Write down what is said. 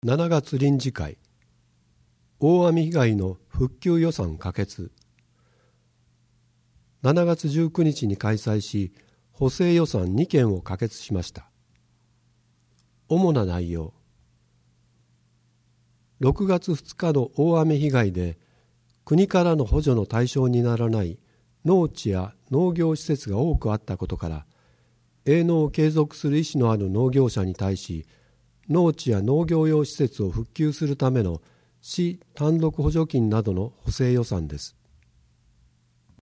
7月臨時会、大雨被害の復旧予算可決。7月19日に開催し、補正予算2件を可決しました。主な内容。6月2日の大雨被害で、国からの補助の対象にならない農地や農業施設が多くあったことから、営農を継続する意思のある農業者に対し、農地や農業用施設を復旧するための市単独補助金などの補正予算です。